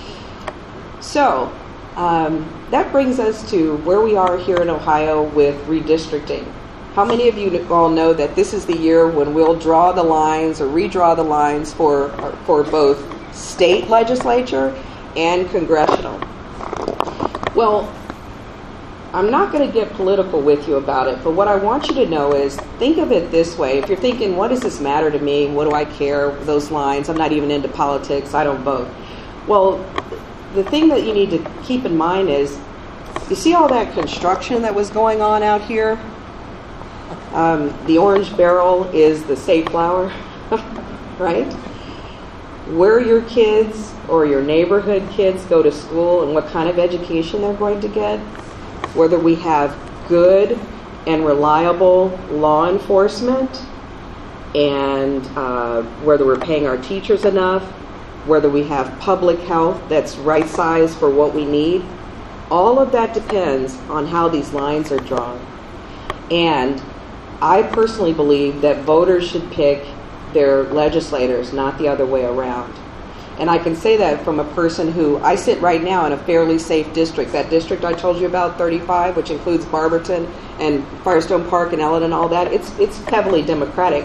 So um, that brings us to where we are here in Ohio with redistricting. How many of you all know that this is the year when we'll draw the lines or redraw the lines for for both state legislature and congressional? Well, I'm not going to get political with you about it, but what I want you to know is, think of it this way. If you're thinking, what does this matter to me? What do I care? Those lines, I'm not even into politics. I don't vote. Well, the thing that you need to keep in mind is, you see all that construction that was going on out here? Um, the orange barrel is the safe flower, right? Where your kids or your neighborhood kids go to school and what kind of education they're going to get, whether we have good and reliable law enforcement, and uh, whether we're paying our teachers enough, whether we have public health that's right size for what we need, all of that depends on how these lines are drawn. And I personally believe that voters should pick their legislators, not the other way around. And I can say that from a person who, I sit right now in a fairly safe district. That district I told you about, thirty-five, which includes Barberton and Firestone Park and Ellen and all that, it's it's heavily Democratic.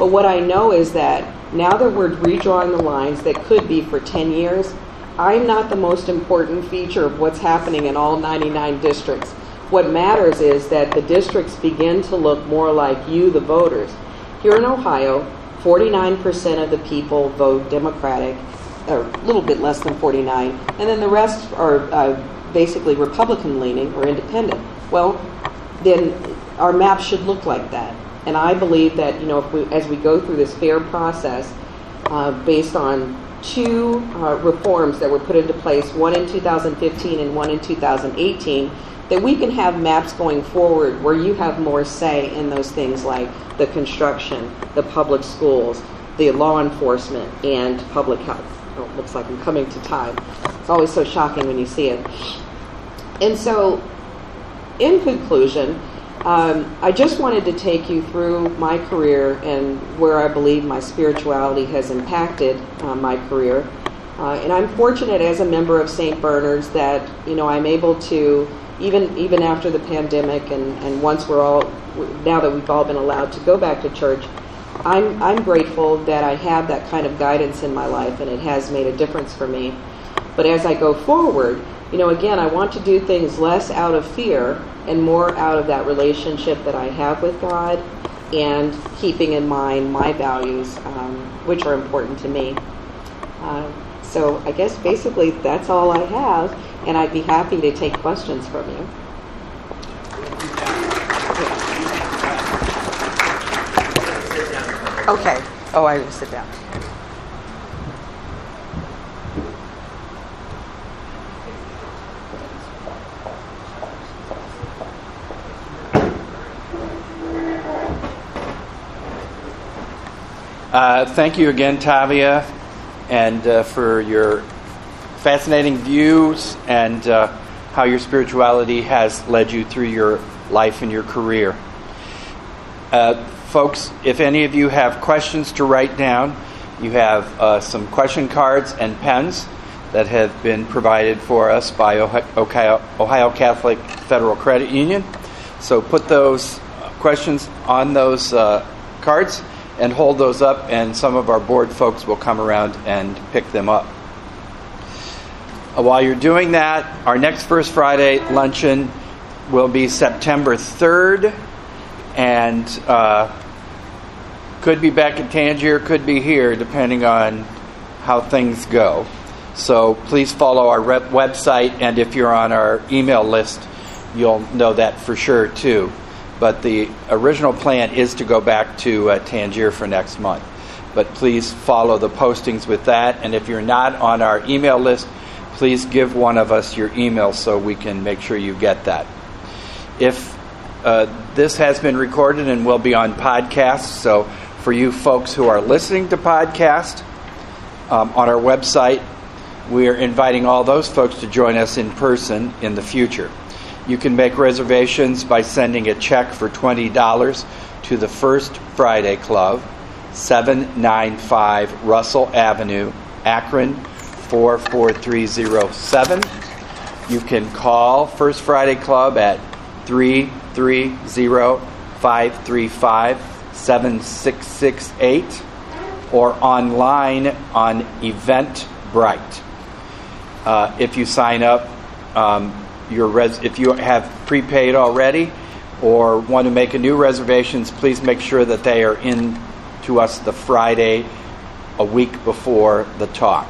But what I know is that now that we're redrawing the lines that could be for ten years, I'm not the most important feature of what's happening in all ninety-nine districts. What matters is that the districts begin to look more like you, the voters. Here in Ohio, forty-nine percent of the people vote Democratic, or a little bit less than forty-nine, and then the rest are uh, basically Republican-leaning or independent. Well, then our map should look like that. And I believe that, you know, if we, as we go through this fair process, uh, based on two uh, reforms that were put into place, one in two thousand fifteen and one in two thousand eighteen, that we can have maps going forward where you have more say in those things like the construction, the public schools, the law enforcement, and public health. Oh, it looks like I'm coming to time. It's always so shocking when you see it. And so, in conclusion, Um, I just wanted to take you through my career and where I believe my spirituality has impacted uh, my career. Uh, and I'm fortunate as a member of Saint Bernard's that, you know, I'm able to, even even after the pandemic and, and once we're all, now that we've all been allowed to go back to church, I'm, I'm grateful that I have that kind of guidance in my life, and it has made a difference for me. But as I go forward, you know, again, I want to do things less out of fear and more out of that relationship that I have with God, and keeping in mind my values, um, which are important to me. Uh, so I guess basically that's all I have, and I'd be happy to take questions from you. Okay. Oh, I will sit down. Uh, thank you again, Tavia, and uh, for your fascinating views and uh, how your spirituality has led you through your life and your career. Uh, folks, if any of you have questions to write down, you have uh, some question cards and pens that have been provided for us by Ohio, Ohio Catholic Federal Credit Union. So put those questions on those uh, cards and hold those up, and some of our board folks will come around and pick them up. Uh, while you're doing that, our next First Friday luncheon will be September third, and uh, could be back at Tangier, could be here, depending on how things go. So please follow our rep- website, and if you're on our email list, you'll know that for sure, too. But the original plan is to go back to uh, Tangier for next month. But please follow the postings with that. And if you're not on our email list, please give one of us your email so we can make sure you get that. If uh, this has been recorded and will be on podcast, so for you folks who are listening to podcast um, on our website, we are inviting all those folks to join us in person in the future. You can make reservations by sending a check for twenty dollars to the First Friday Club, seven ninety-five Russell Avenue, Akron, four four three zero seven. You can call First Friday Club at three three zero, five three five, seven six six eight or online on Eventbrite. Uh, if you sign up, um, Your res- if you have prepaid already or want to make a new reservations, please make sure that they are in to us the Friday a week before the talk.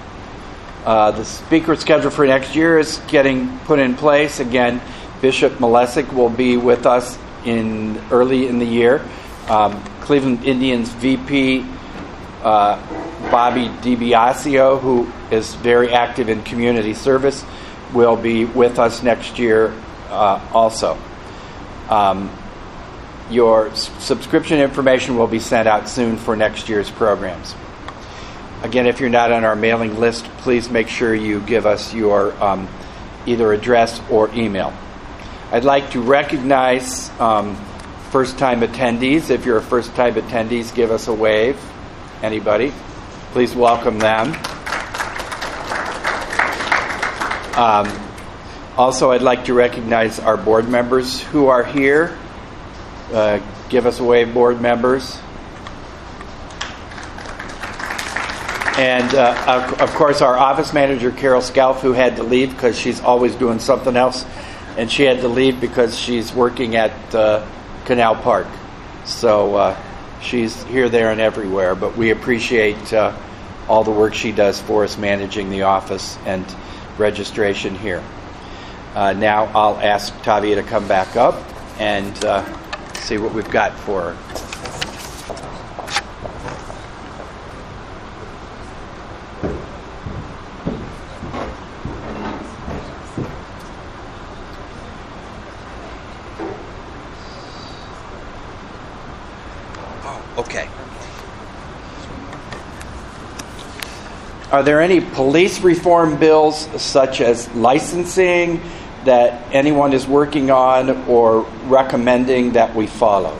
Uh, the speaker schedule for next year is getting put in place. Again, Bishop Malesic will be with us in early in the year. Um, Cleveland Indians V P uh, Bobby DiBiasio, who is very active in community service, will be with us next year uh, also. Um, your s- subscription information will be sent out soon for next year's programs. Again, if you're not on our mailing list, please make sure you give us your um, either address or email. I'd like to recognize um, first-time attendees. If you're a first-time attendees, give us a wave. Anybody? Please welcome them. Um, also, I'd like to recognize our board members who are here. Uh, give us a wave, board members. And, uh, of, of course, our office manager, Carol Scalf, who had to leave because she's always doing something else. And she had to leave because she's working at uh, Canal Park. So uh, she's here, there, and everywhere. But we appreciate uh, all the work she does for us managing the office and registration here. Uh, now I'll ask Tavia to come back up and uh, see what we've got for her. Okay. Are there any police reform bills, such as licensing, that anyone is working on or recommending that we follow?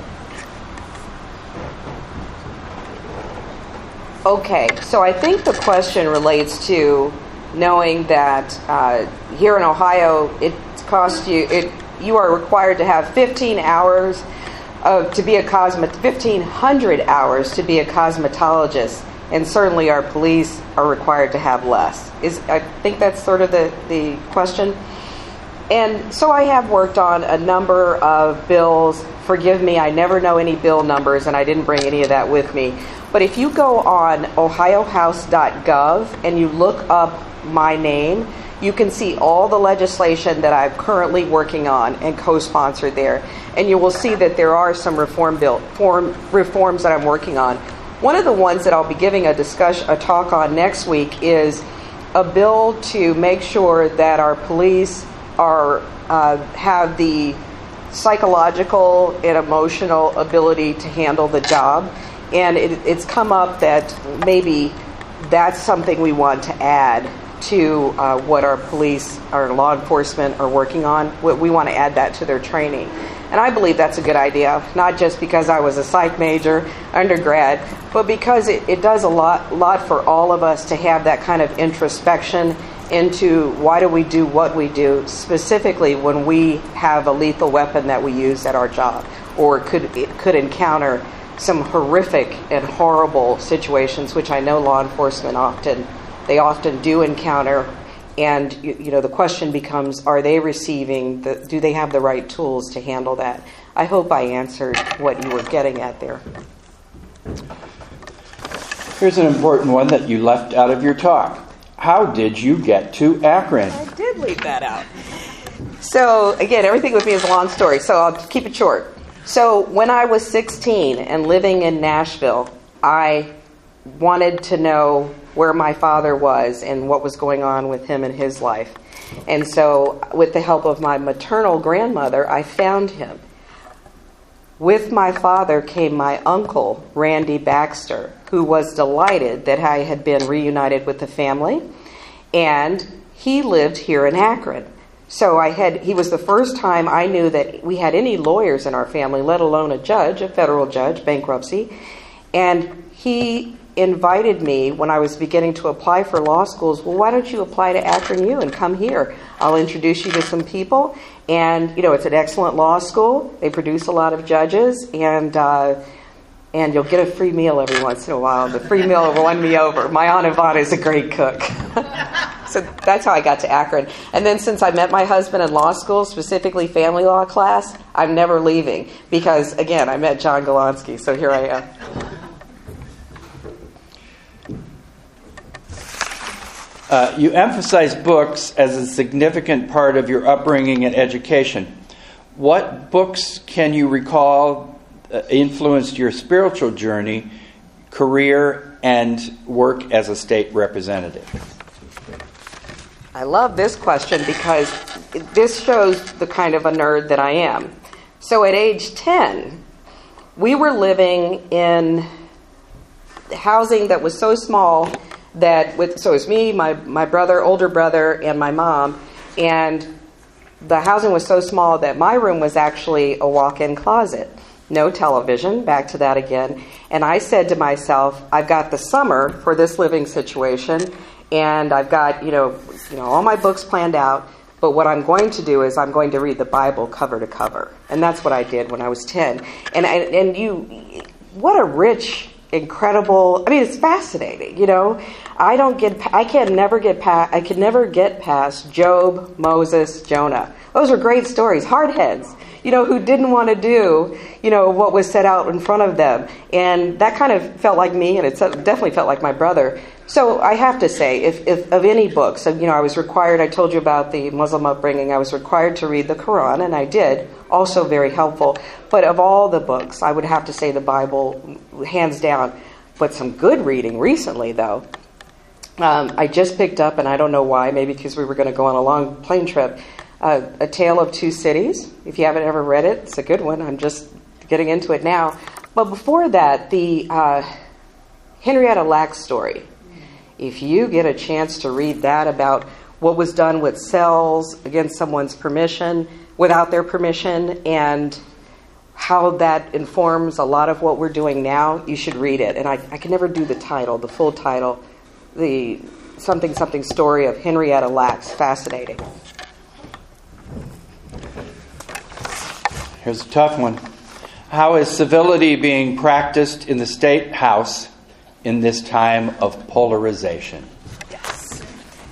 Okay, so I think the question relates to knowing that uh, here in Ohio, it costs you, it you are required to have fifteen hours of, to be a cosmet, fifteen hundred hours to be a cosmetologist. And certainly our police are required to have less. Is I think that's sort of the, the question. And so I have worked on a number of bills. Forgive me, I never know any bill numbers, and I didn't bring any of that with me. But if you go on ohio house dot gov and you look up my name, you can see all the legislation that I'm currently working on and co-sponsored there. And you will see that there are some reform bill form, reforms that I'm working on. One of the ones that I'll be giving a discussion, a talk on next week is a bill to make sure that our police are uh, have the psychological and emotional ability to handle the job. And it, it's come up that maybe that's something we want to add to uh, what our police, our law enforcement are working on. We want to add that to their training. And I believe that's a good idea, not just because I was a psych major, undergrad, but because it, it does a lot, lot for all of us to have that kind of introspection into why do we do what we do, specifically when we have a lethal weapon that we use at our job, or could it could encounter some horrific and horrible situations, which I know law enforcement often, they often do encounter. And, you, you know, the question becomes, are they receiving, the, do they have the right tools to handle that? I hope I answered what you were getting at there. Here's an important one that you left out of your talk. How did you get to Akron? I did leave that out. So, again, everything with me is a long story, so I'll keep it short. So, when I was sixteen and living in Nashville, I wanted to know where my father was and what was going on with him in his life. And so, with the help of my maternal grandmother, I found him. With my father came my uncle, Randy Baxter, who was delighted that I had been reunited with the family, and he lived here in Akron. So I had he was the first time I knew that we had any lawyers in our family, let alone a judge, a federal judge, bankruptcy. And he invited me when I was beginning to apply for law schools. Well, why don't you apply to Akron U and come here? I'll introduce you to some people. And, you know, it's an excellent law school. They produce a lot of judges. And uh, and you'll get a free meal every once in a while. The free meal will win me over. My Aunt Yvonne is a great cook. So that's how I got to Akron. And then since I met my husband in law school, specifically family law class, I'm never leaving. Because, again, I met John Galansky. So here I am. Uh, you emphasize books as a significant part of your upbringing and education. What books can you recall uh, influenced your spiritual journey, career, and work as a state representative? I love this question because this shows the kind of a nerd that I am. So at age ten, we were living in housing that was so small that with so it was me, my, my brother, older brother, and my mom, and the housing was so small that my room was actually a walk-in closet. No television, back to that again. And I said to myself, I've got the summer for this living situation, and I've got, you know, you know, all my books planned out, but what I'm going to do is I'm going to read the Bible cover to cover. And that's what I did when I was ten. And and, and you, what a rich incredible. I mean, it's fascinating. You know, I don't get. I can never get past. I could never get past Job, Moses, Jonah. Those were great stories. Hardheads, you know, who didn't want to do, you know, what was set out in front of them, and that kind of felt like me, and it definitely felt like my brother. So I have to say, if, if of any books, you know, I was required. I told you about the Muslim upbringing. I was required to read the Quran, and I did. Also very helpful. But of all the books, I would have to say the Bible, hands down. But some good reading recently, though. Um, I just picked up, and I don't know why, maybe because we were going to go on a long plane trip, uh, A Tale of Two Cities. If you haven't ever read it, it's a good one. I'm just getting into it now. But before that, the uh, Henrietta Lacks story. If you get a chance to read that about what was done with cells against someone's permission, without their permission, and how that informs a lot of what we're doing now, you should read it. And I, I can never do the title, the full title, the something something story of Henrietta Lacks. Fascinating. Here's a tough one. How is civility being practiced in the State House in this time of polarization? Yes.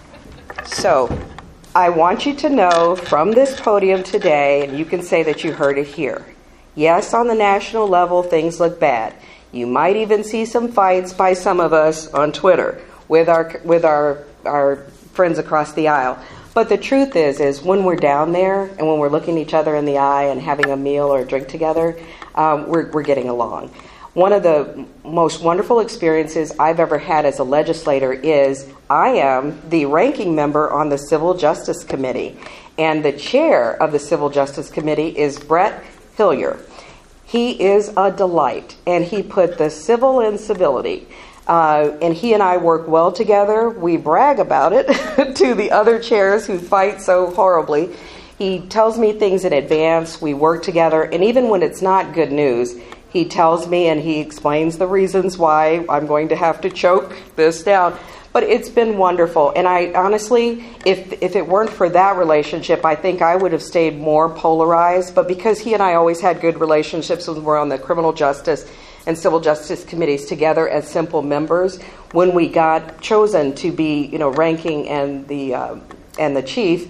So, I want you to know from this podium today, and you can say that you heard it here. Yes, on the national level, things look bad. You might even see some fights by some of us on Twitter with our with our our friends across the aisle. But the truth is, is when we're down there and when we're looking each other in the eye and having a meal or a drink together, um, we're we're getting along. One of the most wonderful experiences I've ever had as a legislator is I am the ranking member on the Civil Justice Committee. And the chair of the Civil Justice Committee is Brett Hillier. He is a delight, and he put the civil in civility. Uh, and he and I work well together. We brag about it to the other chairs who fight so horribly. He tells me things in advance. We work together. And even when it's not good news, he tells me and he explains the reasons why I'm going to have to choke this down. But it's been wonderful. And I honestly, if if it weren't for that relationship, I think I would have stayed more polarized. But because he and I always had good relationships when we're on the criminal justice and civil justice committees together as simple members, when we got chosen to be, you know, ranking and the uh, and the chief,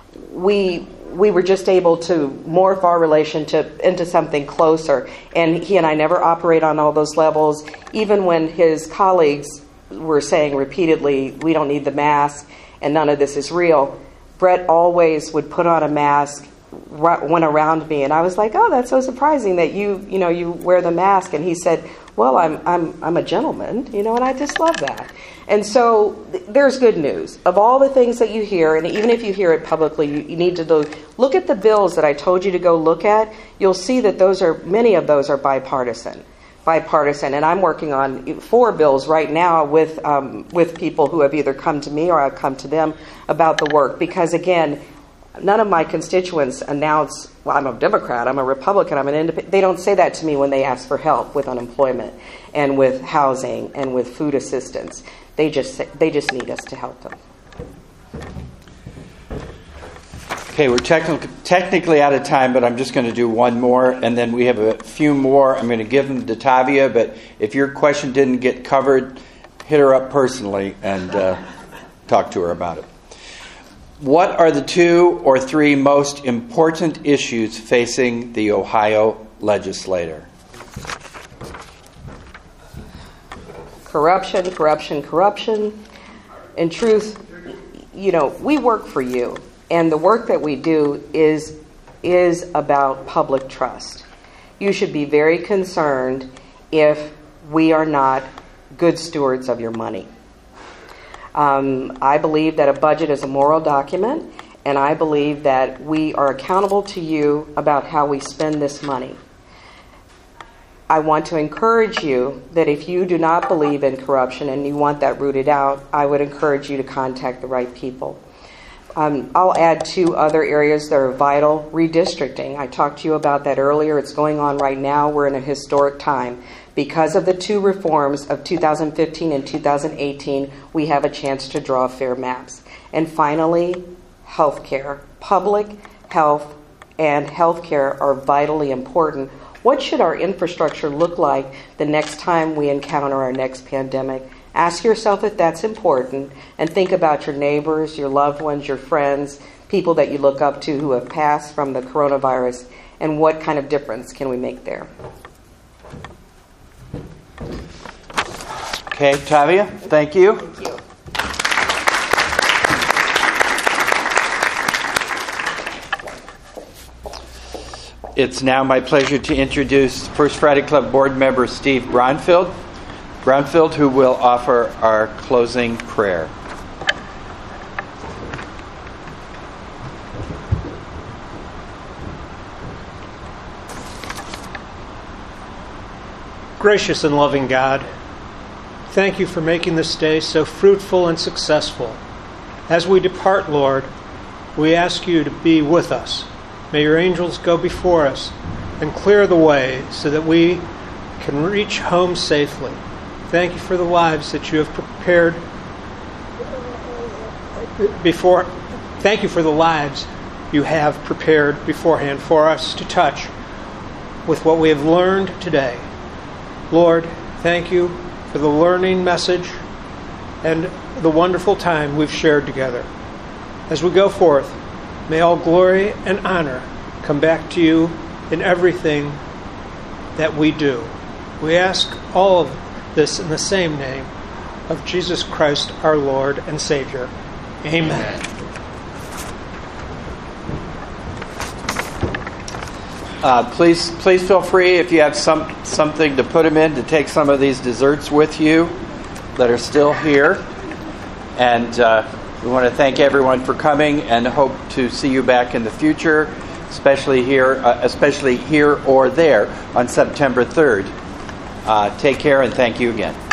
we we were just able to morph our relationship into something closer. And he and I never operate on all those levels, even when his colleagues were saying repeatedly, we don't need the mask and none of this is real. Brett always would put on a mask, went around me, and I was like, oh, that's so surprising that you, you know, you wear the mask. And he said, well, I'm I'm I'm a gentleman, you know, and I just love that. And so th- there's good news. Of all the things that you hear, and even if you hear it publicly, you, you need to do, look at the bills that I told you to go look at. You'll see that those are, many of those are bipartisan. bipartisan, and I'm working on four bills right now with um, with people who have either come to me or I've come to them about the work. Because again, none of my constituents announce, well, I'm a Democrat, I'm a Republican, I'm an independent. They don't say that to me when they ask for help with unemployment and with housing and with food assistance. They just say, they just need us to help them. Okay, we're technically technically out of time, but I'm just going to do one more, and then we have a few more. I'm going to give them to Tavia, but if your question didn't get covered, hit her up personally and uh, talk to her about it. What are the two or three most important issues facing the Ohio legislator? Corruption, corruption, corruption. In truth, you know, we work for you. And the work that we do is is about public trust. You should be very concerned if we are not good stewards of your money. Um, I believe that a budget is a moral document, and I believe that we are accountable to you about how we spend this money. I want to encourage you that if you do not believe in corruption and you want that rooted out, I would encourage you to contact the right people. Um, I'll add two other areas that are vital. Redistricting. I talked to you about that earlier. It's going on right now. We're in a historic time. Because of the two reforms of two thousand fifteen and two thousand eighteen, we have a chance to draw fair maps. And finally, health care. Public health and health care are vitally important. What should our infrastructure look like the next time we encounter our next pandemic? Ask yourself if that's important, and think about your neighbors, your loved ones, your friends, people that you look up to who have passed from the coronavirus, and what kind of difference can we make there? Okay, Tavia, thank you. Thank you. It's now my pleasure to introduce First Friday Club board member Steve Brownfield, Brownfield, who will offer our closing prayer. Gracious and loving God, thank you for making this day so fruitful and successful. As we depart, Lord, we ask you to be with us. May your angels go before us and clear the way so that we can reach home safely. Thank you for the lives that you have prepared before. Thank you for the lives you have prepared beforehand for us to touch with what we have learned today. Lord, thank you for the learning message and the wonderful time we've shared together. As we go forth, may all glory and honor come back to you in everything that we do. We ask all of this in the same name of Jesus Christ, our Lord and Savior. Amen. Uh, please, please feel free, if you have some something to put them in, to take some of these desserts with you that are still here. And uh, we want to thank everyone for coming, and hope to see you back in the future, especially here, uh, especially here or there on September third. Uh, take care, and thank you again.